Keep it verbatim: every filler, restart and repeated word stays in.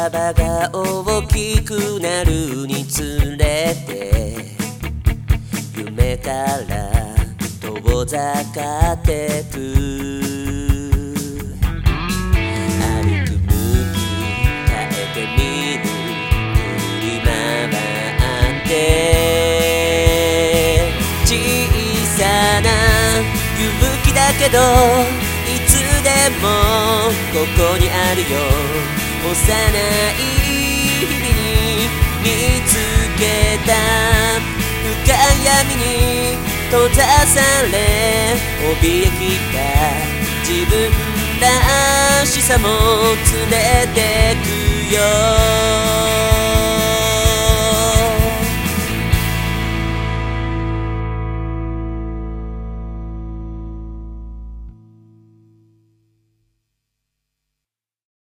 幅が大きくなるにつれて夢から遠ざかってく歩く向き変えてみる振り回って小さな勇気だけどいつでもここにあるよ幼い日々に見つけた深い闇に閉ざされ怯えきった自分らしさも連れてくよ